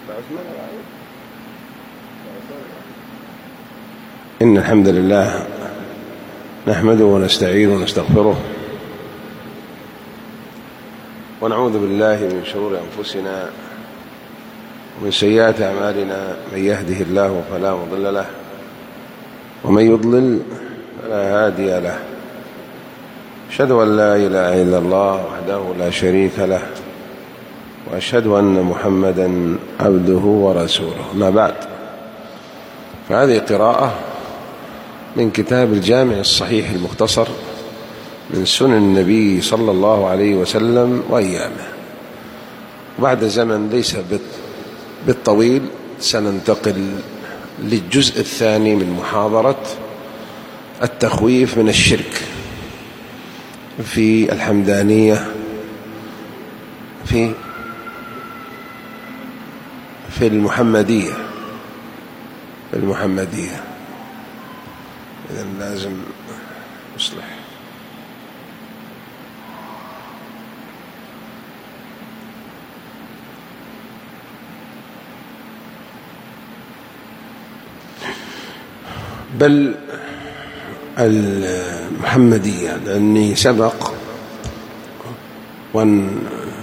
إن الحمد لله نحمده ونستعينه ونستغفره ونعوذ بالله من شرور أنفسنا ومن سيئات أعمالنا. من يهده الله فلا مضل له ومن يضلل فلا هادي له. أشهد أن لا إله إلا الله وحده لا شريك له وأشهد أن محمدا عبده ورسوله. ما بعد، فهذه قراءة من كتاب الجامع الصحيح المختصر من سنن النبي صلى الله عليه وسلم وأيامه. وبعد زمن ليس بالطويل سننتقل للجزء الثاني من محاضرة التخويف من الشرك في الحمدانية في المحمدية. إذن لازم نصلح. بل المحمدية، لأني سبق وأن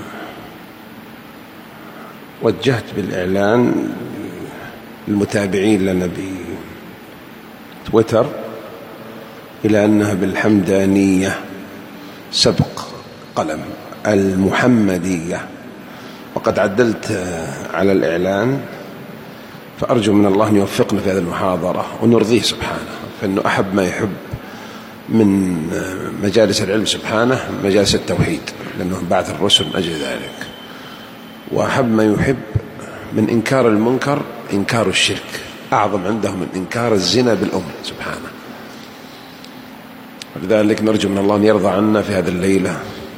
وجهت بالإعلان المتابعين لنا بتويتر إلى أنها بالحمدانية، سبق قلم المحمدية، وقد عدلت على الإعلان، فأرجو من الله أن يوفقنا في هذه المحاضرة ونرضيه سبحانه، فإنه أحب ما يحب من مجالس العلم سبحانه مجالس التوحيد، لأنه بعث الرسل من أجل ذلك، وأحب ما يحب من إنكار المنكر إنكار الشرك، أعظم عنده من إنكار الزنا بالأم سبحانه. ولذلك نرجو من الله أن يرضى عنا في هذه الليلة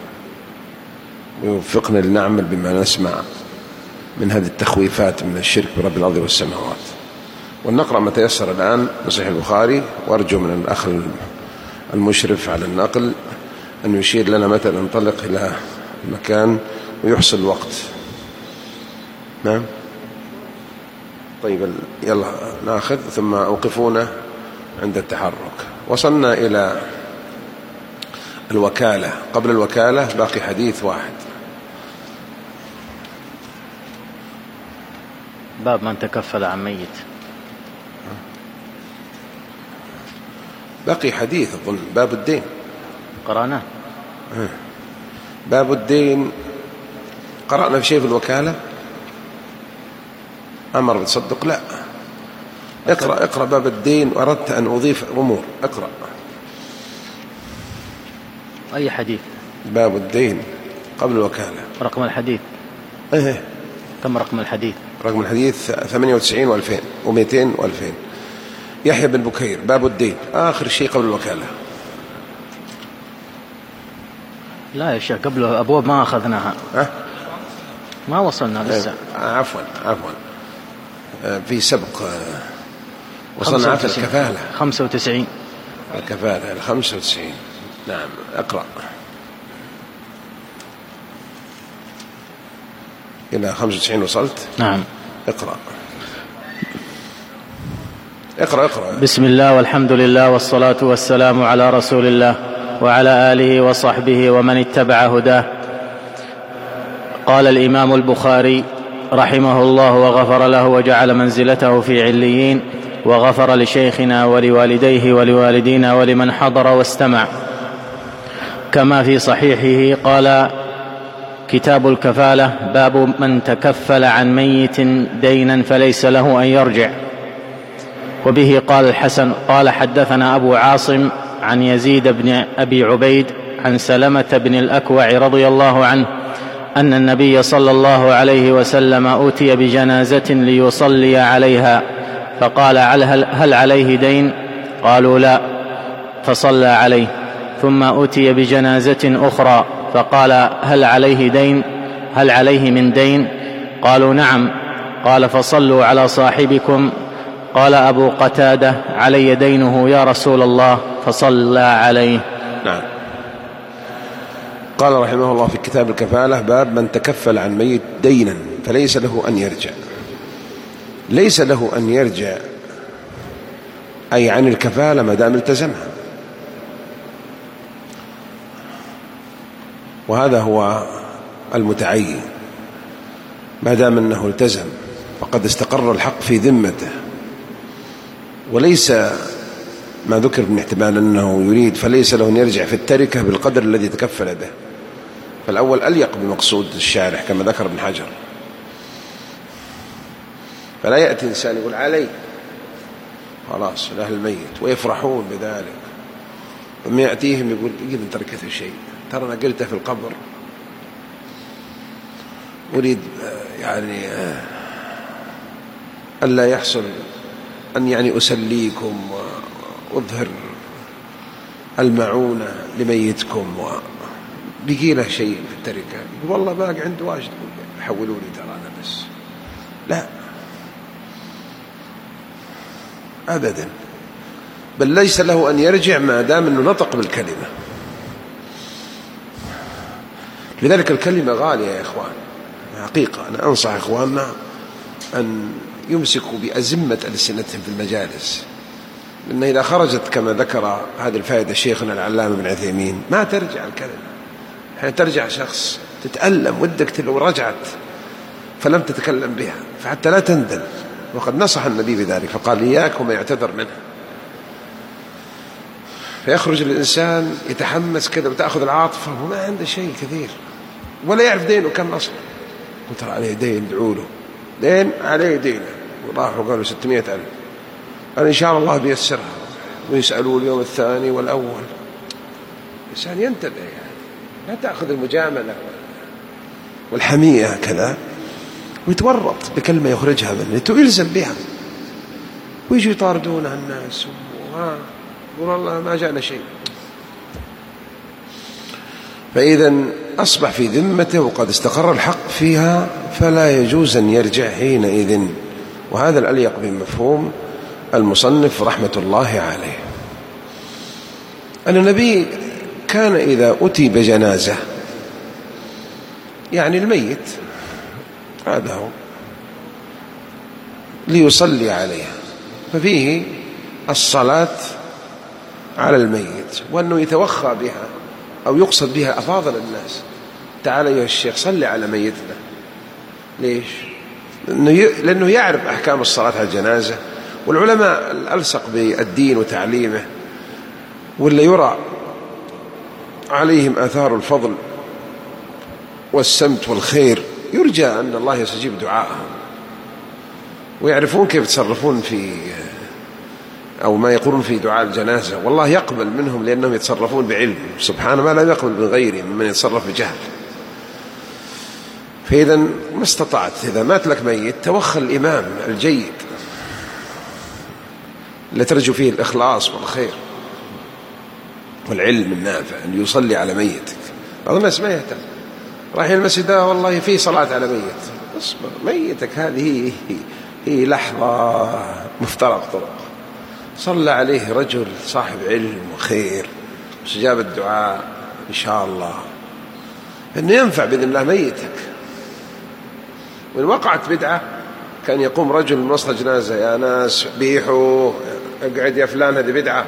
ويوفقنا لنعمل بما نسمع من هذه التخويفات من الشرك برب الأرض والسماوات. ونقرأ ما تيسر الآن من صحيح البخاري، وأرجو من الأخ المشرف على النقل أن يشير لنا متى ننطلق إلى المكان ويحصل الوقت. نعم، طيب، يلا ناخذ ثم أوقفونا عند التحرك. وصلنا إلى الوكالة. قبل الوكالة باقي حديث واحد، باب من تكفل عن ميت. باقي حديث أظن باب الدين قرأناه. باب الدين قرأنا في شيء في الوكالة. أمر بتصدق؟ لا. اقرأ باب الدين، وأردت أن أضيف أمور. اقرأ أي حديث؟ باب الدين قبل الوكالة. رقم الحديث؟ كم رقم الحديث؟ رقم الحديث 98 و2000 و200 و2000. يحيى بن بكير، باب الدين، آخر شيء قبل الوكالة. لا يا شيخ، قبل أبواب ما أخذناها. ما وصلنا لسه. عفوا في سبق وصلنا في الكفالة 95. الكفالة 95. نعم، اقرأ إلى 95 وصلت. نعم، اقرأ. بسم الله والحمد لله والصلاة والسلام على رسول الله وعلى آله وصحبه ومن اتبع هداه. قال الإمام البخاري رحمه الله وغفر له وجعل منزلته في عليين، وغفر لشيخنا ولوالديه ولوالدينا ولمن حضر واستمع، كما في صحيحه قال: كتاب الكفالة، باب من تكفل عن ميت دينا فليس له أن يرجع. وبه قال الحسن قال: حدثنا أبو عاصم عن يزيد بن أبي عبيد عن سلمة بن الأكوع رضي الله عنه أن النبي صلى الله عليه وسلم أوتي بجنازة ليصلي عليها، فقال: هل عليه دين؟ قالوا: لا، فصلى عليه. ثم أوتي بجنازة أخرى فقال: هل عليه دين؟ هل عليه من دين؟ قالوا: نعم. قال: فصلوا على صاحبكم. قال أبو قتادة: علي دينه يا رسول الله، فصلى عليه. نعم. قال رحمه الله في كتاب الكفالة: باب من تكفل عن ميت دينا فليس له أن يرجع. ليس له أن يرجع أي عن الكفالة ما دام التزمها، وهذا هو المتعين. ما دام أنه التزم فقد استقر الحق في ذمته، وليس ما ذكر من احتمال أنه يريد فليس له أن يرجع في التركة بالقدر الذي تكفل به، فالأول أليق بمقصود الشارح كما ذكر ابن حجر. فلا يأتي إنسان يقول علي خلاص لأهل الميت ويفرحون بذلك، ثم يأتيهم يقول إذن تركته شيء، ترى أنا قلته في القبر، أريد يعني ألا يحصل أن يعني أسليكم وأظهر المعونة لميتكم وبقي له شيء في التركة، يقول والله باقي عنده واجد، حولوا لي ترى أنا بس. لا أبدا، بل ليس له أن يرجع ما دام أنه نطق بالكلمة. لذلك الكلمة غالية يا إخوان، حقيقة أنا أنصح إخواننا أن يمسكوا بأزمة ألسنتهم في المجالس، لأن إذا خرجت كما ذكر هذه الفائدة شيخنا العلامة ابن عثيمين ما ترجع الكلمة، يعني ترجع شخص تتألم ودك لو رجعت فلم تتكلم بها، فحتى لا تندل. وقد نصح النبي بذلك فقال إياك وما يعتذر منها. فيخرج الإنسان يتحمس كذا وتأخذ العاطفة وما عنده شيء كثير ولا يعرف دينه كم أصلا، قلت عليه دين ادعوا له، دين عليه دينه، وراحوا قالوا 600,000، قال إن شاء الله بيسرها، ويسألوا اليوم الثاني والأول. الإنسان ينتبه، يعني لا تأخذ المجاملة والحمية كذا ويتورط بكلمة يخرجها منه ويلزم بها، ويجي يطاردونها الناس يقول الله ما جاءنا شيء. فإذا أصبح في ذمته وقد استقر الحق فيها، فلا يجوز أن يرجع حينئذ. وهذا الأليق بمفهوم المصنف رحمة الله عليه. أن النبي كان إذا أتي بجنازة، يعني الميت هذا هو ليصلي عليها، ففيه الصلاة على الميت، وأنه يتوخى بها أو يقصد بها أفاضل الناس. تعال أيها الشيخ صلي على ميتنا. ليش؟ لأنه يعرف أحكام الصلاة على الجنازة، والعلماء الألصق بالدين وتعليمه واللي يرى عليهم آثار الفضل والسمت والخير، يرجى أن الله يستجيب دعاءهم، ويعرفون كيف يتصرفون في أو ما يقولون في دعاء الجنازة، والله يقبل منهم لأنهم يتصرفون بعلم سبحانه، ما لا يقبل من غيرهم ممن يتصرف بجهل. فإذا ما استطعت، إذا مات لك ميت توخى الإمام الجيد اللي ترجو فيه الإخلاص والخير والعلم النافع أن يصلي على ميتك. بعض الناس ما يهتم، رايحين المسجد والله في صلاة على ميت، اصبر، ميتك هذه هي لحظة مفترق طرق، صلى عليه رجل صاحب علم وخير واستجابة الدعاء إن شاء الله، إنه ينفع بإذن الله ميتك. وإن وقعت بدعة كان يقوم رجل من وسط جنازة، يا ناس بيحوا اقعد يا فلان هذه بدعة،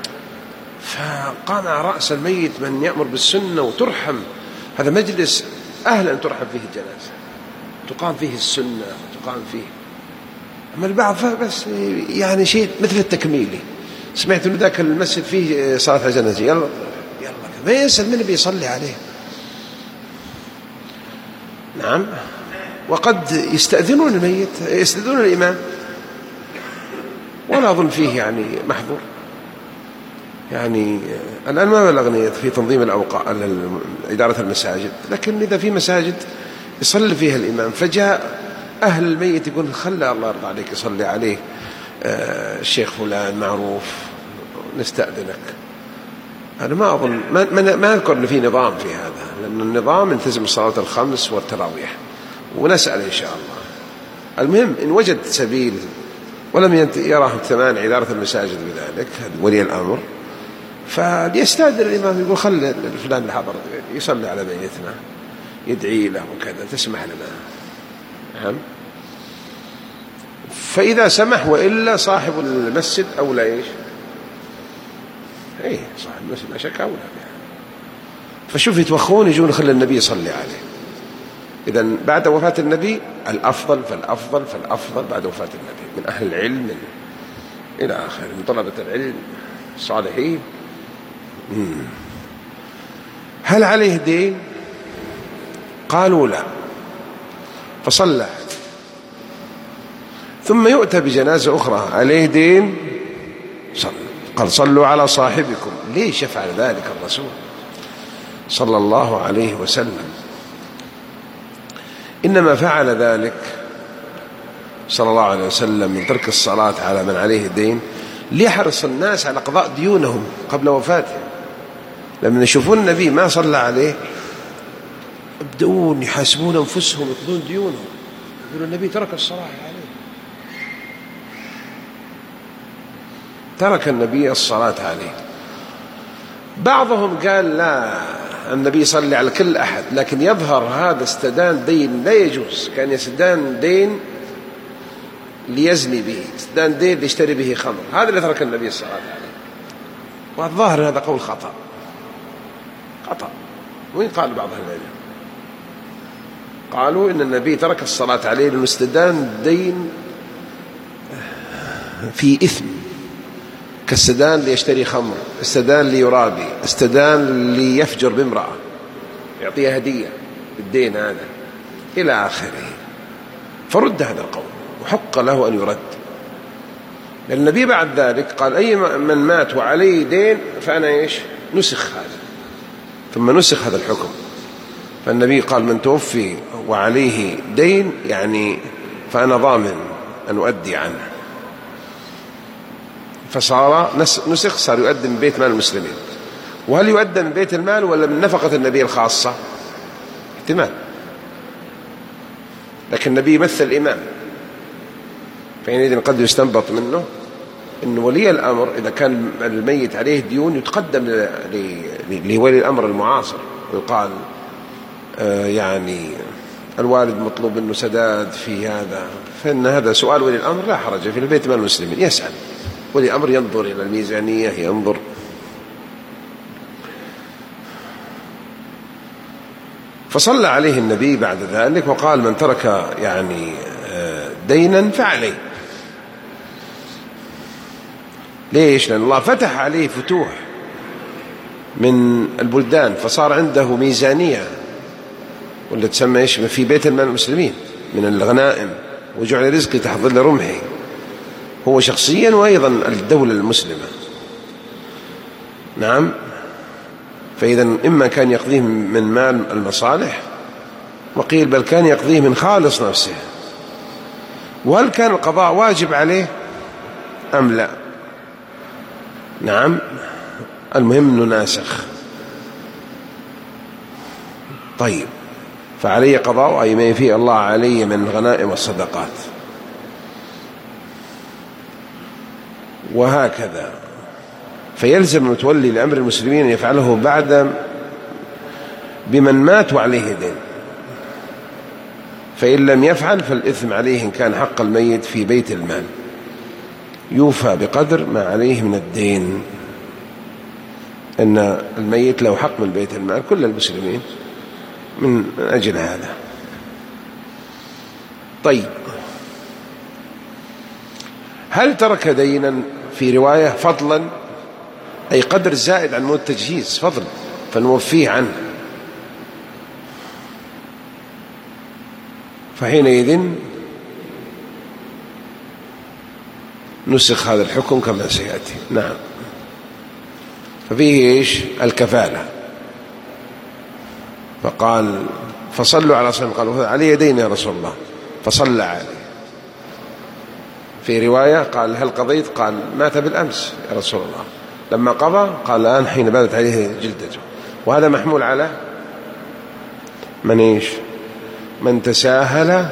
فقام على رأس الميت من يأمر بالسنة وترحم، هذا مجلس أهل أن ترحم فيه الجنازة، تقام فيه السنة تقام فيه. أما البعض بس يعني شيء مثل التكميلي، سمعت أن ذاك المسجد فيه صلاة على الجنازة، يلا ما يسأل من بيصلي عليه. نعم، وقد يستأذنون الميت، يستأذنون الإمام، ولا أظن فيه يعني محظور. يعني الآن ما بلغني في تنظيم الأوقات إدارة المساجد، لكن إذا في مساجد يصلي فيها الإمام فجاء أهل الميت يقول خلى الله يرضى عليك يصلي عليه الشيخ فلان معروف نستأذنك، أنا ما أظن ما أذكر أن في نظام في هذا، لأن النظام يلتزم الصلاة الخمس والتراويح، ونسأل إن شاء الله. المهم إن وجد سبيل ولم يراه ثمان إدارة المساجد بذلك ولي الأمر، فليستأذن الإمام يقول خلى فلان الحضر يصلي على ميتنا يدعي له وكذا، تسمح لنا. فإذا سمح، وإلا صاحب المسجد أولى إيش؟ إيه صاحب المسجد لا شك أولى. فشوف يتوخون يجون خلي النبي يصلي عليه. إذن بعد وفاة النبي الأفضل فالأفضل بعد وفاة النبي من أهل العلم إلى آخر، من طلبة العلم الصالحين. هل عليه دين؟ قالوا لا، فصلى. ثم يؤتى بجنازة أخرى عليه دين، قال صلوا على صاحبكم. ليش يفعل ذلك الرسول صلى الله عليه وسلم؟ إنما فعل ذلك صلى الله عليه وسلم من ترك الصلاة على من عليه دين ليحرص الناس على قضاء ديونهم قبل وفاته. لما يشوفون النبي ما صلى عليه يبدأون يحاسبون أنفسهم، يقضون ديونهم، يقولون النبي ترك الصلاة عليه، ترك النبي الصلاة عليه. بعضهم قال لا، النبي يصلي على كل أحد، لكن يظهر هذا استدان دين لا يجوز. كان يستدان دين ليزني به، استدان دين ليشتري به خمر، هذا اللي ترك النبي الصلاة عليه. والظاهر هذا قول خطأ. وين قال بعض أهل العلم؟ قالوا إن النبي ترك الصلاة عليه لأنه استدان دين في إثم، كاستدان ليشتري خمر، استدان ليرابي، استدان ليفجر بامرأة يعطيها هدية بالدين هذا إلى آخره. فرد هذا القول وحق له أن يرد، لأن النبي بعد ذلك قال أي من مات وعليه دين فأنا إيش نسخ هذا، ثم نسخ هذا الحكم. فالنبي قال من توفي وعليه دين يعني فأنا ضامن أن أؤدي عنه، فصار نسخ، صار يؤدي من بيت مال المسلمين. وهل يؤدى من بيت المال ولا من نفقة النبي الخاصة؟ احتمال، لكن النبي يمثل الإمام، فإذن قد يستنبط منه أن ولي الأمر إذا كان الميت عليه ديون يتقدم لولي الأمر المعاصر ويقال يعني الوالد مطلوب منه سداد في هذا، فإن هذا سؤال ولي الأمر لا حرج في البيت مال المسلمين، يسأل ولي الأمر، ينظر إلى الميزانية، ينظر. فصلى عليه النبي بعد ذلك وقال من ترك يعني دينا فعليه. ليش؟ لأن الله فتح عليه فتوح من البلدان، فصار عنده ميزانية ولا تسمى إيش في بيت المال المسلمين من الغنائم، وجعل رزقي تحت ظل رمحي، هو شخصيا وأيضا الدولة المسلمة. نعم. فإذا إما كان يقضيه من مال المصالح، وقيل بل كان يقضيه من خالص نفسه. وهل كان القضاء واجب عليه أم لا؟ نعم، المهم أنه ناسخ. طيب، فعلي قضاء أي ما يفيه الله علي من غنائم والصدقات، وهكذا. فيلزم متولي لأمر المسلمين أن يفعله بعد بمن مات وعليه دين، فإن لم يفعل فالإثم عليه إن كان حق الميت في بيت المال، يوفى بقدر ما عليه من الدين. أن الميت له حق من بيت المال كل المسلمين من أجل هذا. طيب، هل ترك دينا في رواية فضلا أي قدر زائد عن مود التجهيز فضل فنوفيه عنه، فحينئذ نسخ هذا الحكم كما سيأتي. نعم. ففيه إيش؟ الكفالة. فقال فصلوا على صاحب، قالوا علي يدين يا رسول الله، فصلى عليه. في رواية قال هل قضيت؟ قال مات بالأمس يا رسول الله. لما قضى قال الآن حين بدت عليه جلدته. وهذا محمول على من إيش؟ من تساهل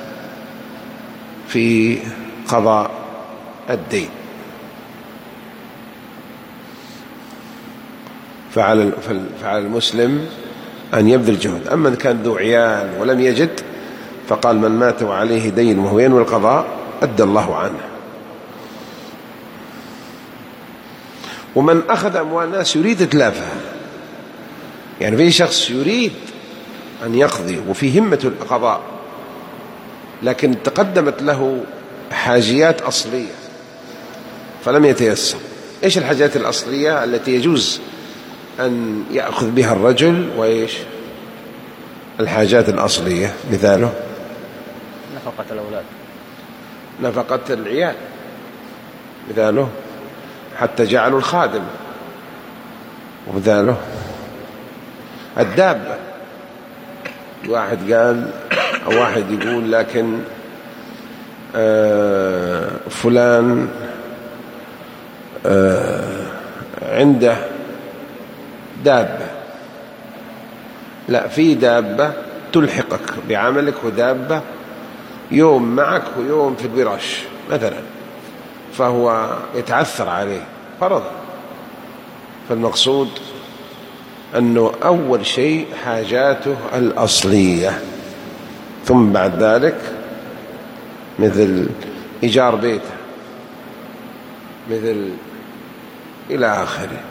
في قضاء الدين، فعلى المسلم أن يبذل جهد. أما إن كان ذو عيال ولم يجد، فقال من مات وعليه دين وهو ينوي القضاء أدى الله عنه. ومن أخذ أموال الناس يريد إتلافها، يعني في شخص يريد أن يقضي وفي همة القضاء، لكن تقدمت له حاجيات أصلية فلم يتيسر. إيش الحاجات الأصلية التي يجوز أن يأخذ بها الرجل؟ وإيش الحاجات الأصلية؟ مثاله نفقة الأولاد، نفقة العيال، مثاله حتى جعلوا الخادم، ومثاله الدابة. واحد قال أو واحد يقول لكن فلان عنده دابة، لا، في دابة تلحقك بعملك ودابة يوم معك ويوم في الوراش مثلا، فهو يتعثر عليه فرضا. فالمقصود أنه أول شيء حاجاته الأصلية، ثم بعد ذلك مثل إيجار بيته، مثل إلى آخره.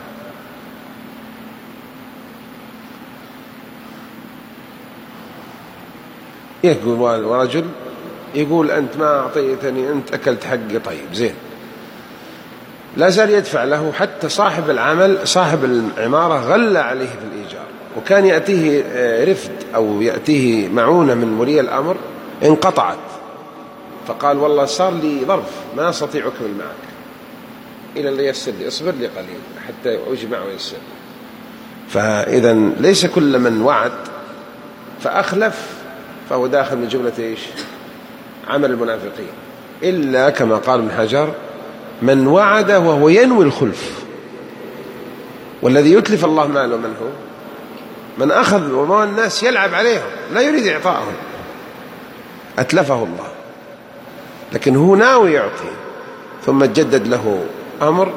يقول ورجل يقول أنت ما أعطيتني، أنت أكلت حقي، طيب زين، لا زال يدفع له، حتى صاحب العمل صاحب العمارة غلى عليه في الإيجار، وكان يأتيه رفد أو يأتيه معونة من ولي الأمر انقطعت، فقال والله صار لي ظرف ما أستطيع أكمل معك إلى اللي يسر لي، اصبر لي قليل حتى أجمع ويسر. فإذا ليس كل من وعد فأخلف فهو داخل من جملة إيش؟ عمل المنافقين، إلا كما قال ابن حجر من وعد وهو ينوي الخلف. والذي يتلف الله ماله من هو؟ من أخذ وما الناس يلعب عليهم لا يريد إعطائهم، أتلفه الله، لكن هو ناوي يعطي ثم تجدد له أمر،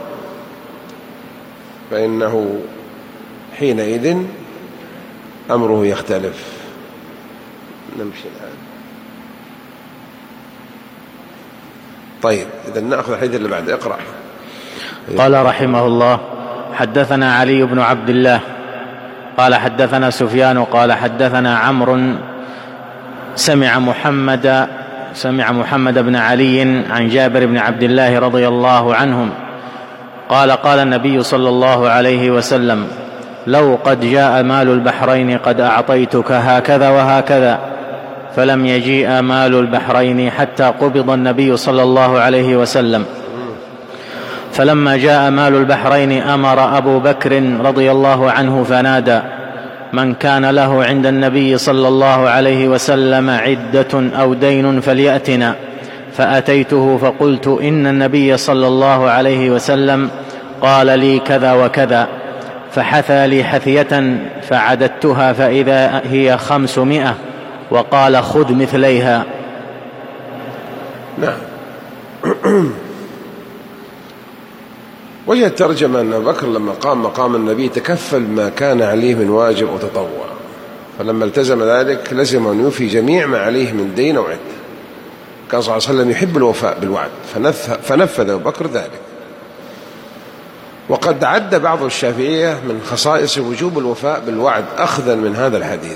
فإنه حينئذ أمره يختلف. نمشي الآن. طيب إذا نأخذ الحديث اللي بعد. اقرأ. قال رحمه الله: حدثنا علي بن عبد الله قال حدثنا سفيان قال حدثنا عمرو سمع محمد بن علي عن جابر بن عبد الله رضي الله عنهم قال: قال النبي صلى الله عليه وسلم: لو قد جاء مال البحرين قد أعطيتك هكذا وهكذا، فلم يجيء مال البحرين حتى قبض النبي صلى الله عليه وسلم. فلما جاء مال البحرين أمر أبو بكر رضي الله عنه فنادى: من كان له عند النبي صلى الله عليه وسلم عدة أو دين فليأتنا. فأتيته فقلت: إن النبي صلى الله عليه وسلم قال لي كذا وكذا، فحثى لي حثية فعددتها فإذا هي 500، وقال: خذ مثليها. نعم. وجه الترجمة أن أبو بكر لما قام مقام النبي تكفل ما كان عليه من واجب وتطوع، فلما التزم ذلك لزم أن يوفي جميع ما عليه من دين وعدة. كان صلى الله عليه وسلم يحب الوفاء بالوعد فنفذ أبو بكر ذلك. وقد عد بعض الشافعية من خصائص وجوب الوفاء بالوعد أخذا من هذا الحديث.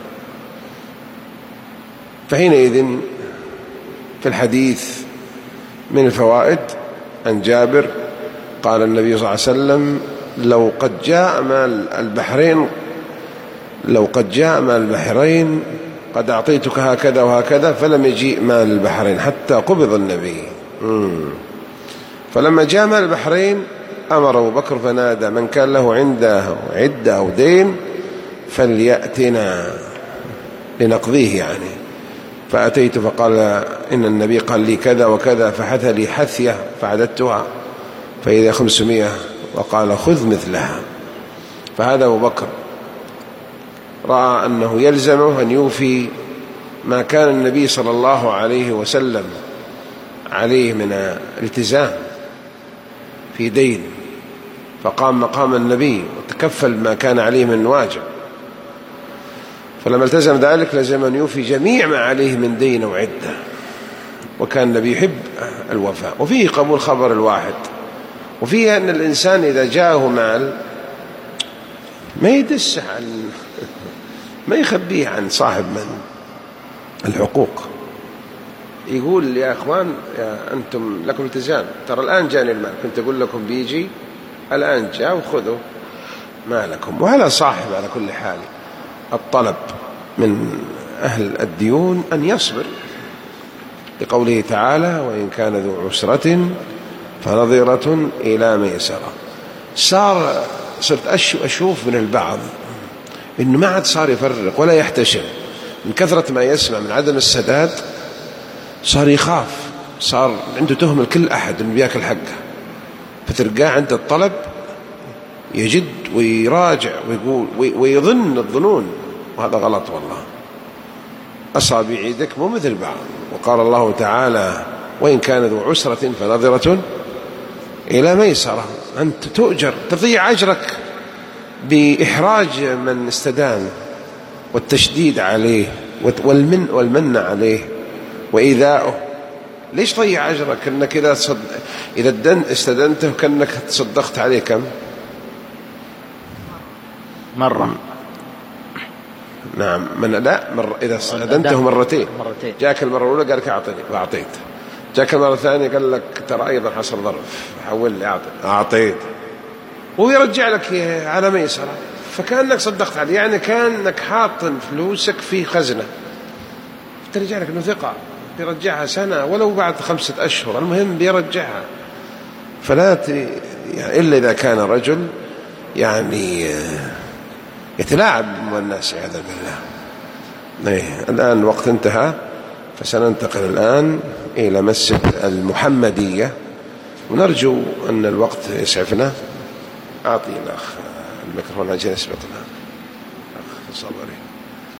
فحينئذ في الحديث من الفوائد عن جابر قال النبي صلى الله عليه وسلم: لو قد جاء مال البحرين قد أعطيتك هكذا وهكذا، فلم يجيء مال البحرين حتى قبض النبي. فلما جاء مال البحرين أمر أبو بكر فنادى: من كان له عنده عدة أو دين فليأتنا لنقضيه يعني. فأتيت فقال: إن النبي قال لي كذا وكذا، فحث لي حثية فعددتها فإذا 500، وقال: خذ مثلها. فهذا أبو بكر رأى أنه يلزمه أن يوفي ما كان النبي صلى الله عليه وسلم عليه من الالتزام في دين، فقام مقام النبي وتكفل ما كان عليه من واجب. فلما التزم ذلك لزم أن يوفي جميع ما عليه من دين وعدة. وكان النبي يحب الوفاء. وفيه قبول خبر الواحد، وفيه أن الإنسان إذا جاءه مال ما يدس عن ما يخبيه عن صاحب من الحقوق، يقول يا أخوان يا أنتم لكم التزام، ترى الآن جاني المال، كنت أقول لكم بيجي، الآن جاء وخذوا مالكم. وعلى صاحب على كل حال الطلب من أهل الديون أن يصبر، لقوله تعالى وإن كان ذو عسرة فنظرة إلى ميسرة. صرت أشوف من البعض إنه ما عاد صار يفرق ولا يحتشم من كثرة ما يسمع من عدم السداد، صار يخاف، صار عنده تهم لكل أحد إنه بياكل حقه، فترجع عند الطلب يجد ويراجع ويقول ويظن الظنون، وهذا غلط والله. أصابع يدك مو مثل بعض. وقال الله تعالى وإن كان ذو عسرة فنظرة إلى ميسرة. أنت تؤجر، تضيع أجرك بإحراج من استدان والتشديد عليه والمن عليه وإيذاؤه. ليش ضيع أجرك؟ أنك إذا استدنته كأنك تصدقت عليه كم مرة؟ نعم إذا استدنته مرتين، جاك المرة الأولى قال لك أعطيني وأعطيت، جاك المرة الثانية قال لك ترى أيضا حصل ظرف حول لي أعطيت، ويرجع لك على ميسرة، فكأنك صدقت عليه، يعني كأنك حاطن فلوسك في خزنة، ترجع لك إنه ثقة بيرجعها سنة ولو بعد 5 أشهر، المهم بيرجعها. فلا يعني إلا إذا كان رجل يعني يتلاعب بالناس عياذا بالله. الآن الوقت انتهى، فسننتقل الآن إلى مسجد المحمدية، ونرجو أن الوقت يسعفنا. أعطي الأخ الميكروفون عشان يسبقنا. أخ صبري.